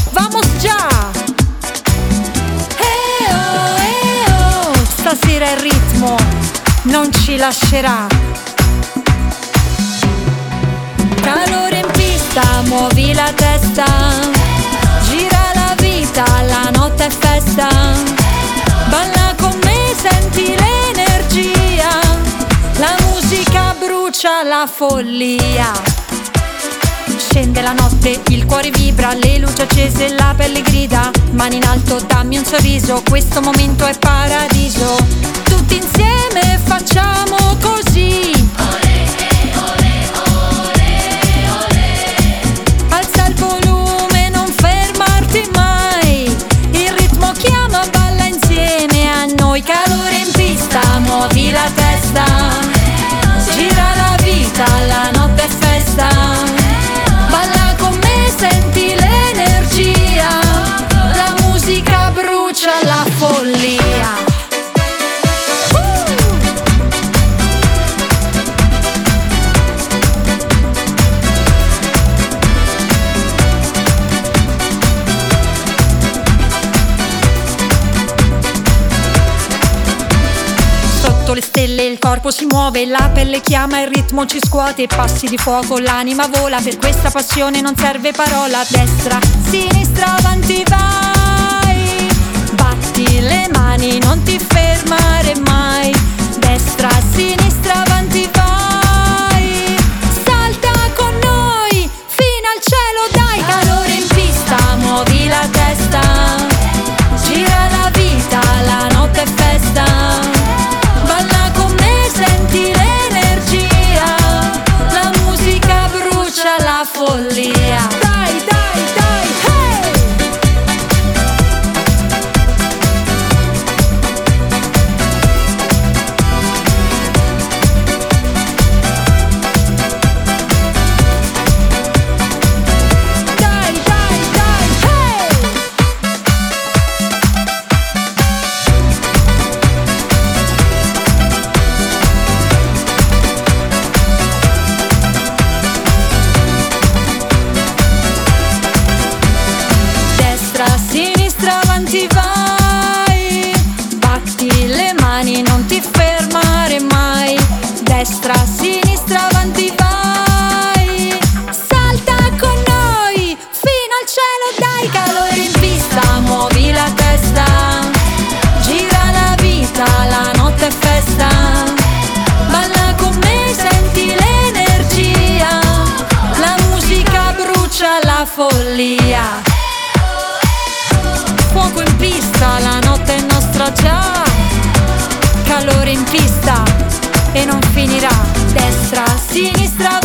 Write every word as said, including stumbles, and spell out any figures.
vamos già. Eh oh, eh oh, stasera il ritmo non ci lascerà. Calore in pista, muovi la testa, gira la vita, la notte è festa. Balla con me, senti l'energia, la musica brucia la follia. Scende la notte, il cuore vibra, le luci accese, la pelle grida. Mani in alto, dammi un sorriso, questo momento è paradiso. Tutti insieme facciamo così. Alza il volume, non fermarti mai. Il ritmo chiama, balla insieme a noi. Calore in pista, muovi la testa, gira la vita, la notte è festa. Balla con me, senti l'energia, la musica brucia la follia. Sotto le stelle il corpo si muove, la pelle chiama, il ritmo ci scuote. Passi di fuoco, l'anima vola, per questa passione non serve parola. Destra, sinistra, avanti vai. Batti le mani, non ti fermare mai. Destra, sinistra, avanti vai. Salta con noi, fino al cielo dai. Calore in pista, muovi la testa, gira la vita, la notte è festa. Balla con me, senti l'energia, la musica brucia la follia. Dai, dai, dai, hey! Dai, dai, dai, hey! Destra, sinistra, avanti vai. Batti le mani, non ti fermare mai. Destra, sinistra, avanti vai. Salta con noi, fino al cielo dai. Calore in pista, muovi la testa, gira la vita, la notte è festa. Balla con me, senti l'energia, la musica brucia la follia. Fuoco in pista, la notte è nostra già. Calore in pista e non finirà. Destra, sinistra,